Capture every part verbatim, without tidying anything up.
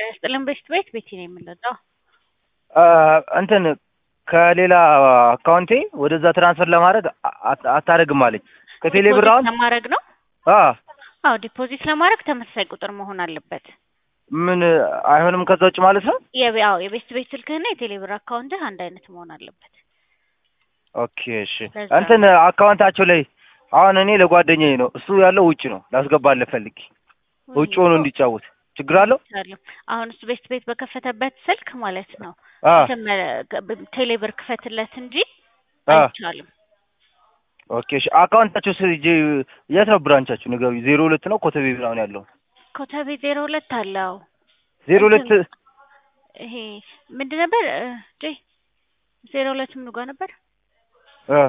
ጥልን በሽት ቤት ቤት ነው የምንለው። እንትን ከሌላ አካውንቴ ወደዛ ትራንስፈር ለማድረግ አታረግም አለኝ። ከቴሌ ብር አሁን ለማድረግ ነው። አዎ አዎ ዲፖዚት ለማድረግ ተመሳሳይ ቁጥር መሆን አለበት። ምን አይሆንም ከዛ ውጭ ማለት ነው? የቤው የቤት ቤት ስልክህና የቴሌ ብር አካውንትህ አንድ አይነት መሆን አለበት። ኦኬ እሺ። እንትን አካውንታቸው ላይ አሁን እኔ ለጓደኛዬ ነው እሱ ያለው ውጭ ነው ላስገባለት ፈልጌ ውጭ ሆኖ እንዲጫወት ችግር አለው? አሁን እሱ ቤት ቤት በከፈተበት ስልክ ማለት ነው ቴሌ ብር ክፈትለት እንጂ አይቻልም። ኦኬ እሺ። አካውንታቸው ስለጂ የት ነው ብራንቻችሁ? ንገሩኝ። ዜሮ ሁለት ነው ኮተቤ ብራውን ያለው። ኮተቤ ዜሮ ሁለት አለው። ዜሮ ሁለት ይሄ ምንድን ነበር ጄ ዜሮ ሁለት ምን ጋር ነበር? አ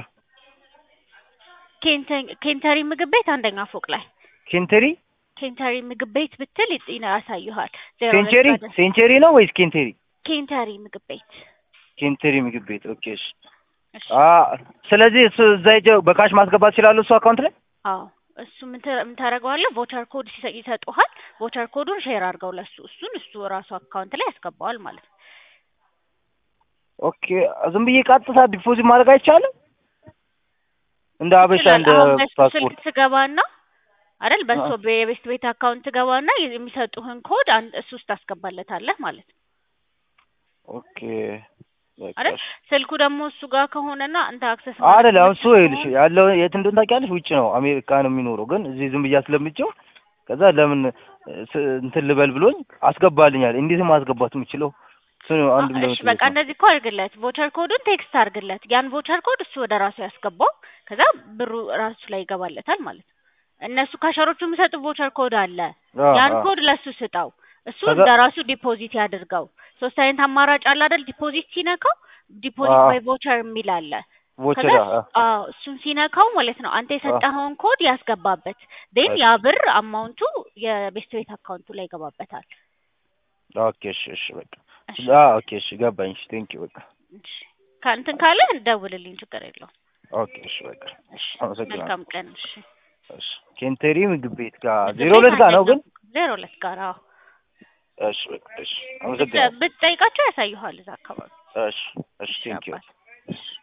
ኬንተሪ ምግብ ቤት አንደኛ ፎቅ ላይ። ኬንተሪ ኬንተሪ ምግብ ቤት ብትል ይጥና ያሳዩሃል። ሴንቸሪ ሴንቸሪ ነው ወይስ ኬንተሪ? ኬንተሪ ምግብ ቤት። ኬንተሪ ምግብ ቤት። ኦኬ እሺ። አ ስለዚህ እሱ እዛ ሄጀው በካሽ ማስገባት ይችላል እሱ አካውንት ላይ? አዎ እሱ ምን ታረጋዋለህ? ቮቸር ኮድ ይሰጡሃል። ቮቸር ኮዱን ሼር አድርገው ለሱ እሱን እሱ ራሱ አካውንት ላይ ያስገባዋል ማለት ነው። ኦኬ ዝም ብዬ ቀጥታ ዲፖዚት ማድረግ አይቻልም? እንደ አበሻ እንደ ፓስፖርት ትገባና አይደል? በሱ በቤት ቤት አካውንት ትገባና የሚሰጡህን ኮድ እሱ ውስጥ ታስገባለታለህ ማለት ነው። ኦኬ አይደል? ስልኩ ደግሞ እሱ ጋር ከሆነና አንተ አክሰስ አይደል? እሱ ይልሽ ያለው የት እንደሆነ ታውቂያለሽ? ውጭ ነው አሜሪካ ነው የሚኖረው። ግን እዚህ ዝም ብዬ አስለምጬው ከዛ ለምን እንትን ልበል ብሎኝ አስገባልኛል። እንዴት ማስገባት የምችለው? አንድ እንደው እሺ በቃ እንደዚህ እኮ አድርግለት። ቮቸር ኮዱን ቴክስት አድርግለት። ያን ቮቸር ኮድ እሱ ወደ ራሱ ያስገባው ከዛ ብሩ ራሱ ላይ ይገባለታል ማለት ነው። እነሱ ካሸሮቹ የሚሰጡ ቮቸር ኮድ አለ። ያን ኮድ ለሱ ስጣው። እሱ ለራሱ ዲፖዚት ያድርገው። ሶስት አይነት አማራጭ አለ አይደል? ዲፖዚት ሲነካው ዲፖዚት ባይ ቮቸር የሚል አለ። ቮቸር አዎ እሱን ሲነካው ማለት ነው አንተ የሰጠኸውን ኮድ ያስገባበት ዴን ያ ብር አማውንቱ የቤስት ቤት አካውንቱ ላይ ይገባበታል። ኦኬ እሺ እሺ በቃ አዎ ኦኬ እሺ ገባኝ። እሺ ቴንክ ዩ በቃ እሺ ካንተን ካለ ደውልልኝ ችግር የለውም። ኦኬ እሺ በቃ አመሰግናለሁ። መልካም ቀን። እሺ እሺ ኬንተሪ ምግብ ቤት ጋር ዜሮ ሁለት ጋር ነው ግን ዜሮ ሁለት ጋር አዎ። እሺ በቃ እሺ አመሰግናለሁ። ብትጠይቃቸው ያሳዩሃል እዛ አካባቢ። እሺ እሺ ቴንክ ዩ።